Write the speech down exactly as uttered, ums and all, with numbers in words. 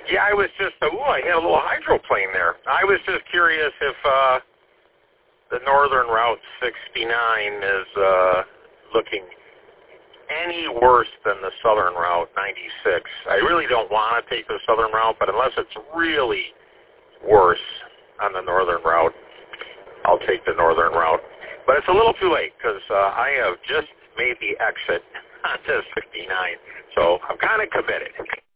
Yeah, I was just, ooh, I had a little hydroplane there. I was just curious if uh, the Northern Route sixty-nine is uh, looking any worse than the Southern Route ninety-six. I really don't want to take the Southern Route, but unless it's really worse on the Northern Route, I'll take the Northern Route. But it's a little too late because uh, I have just made the exit on this sixty-nine, so I'm kind of committed.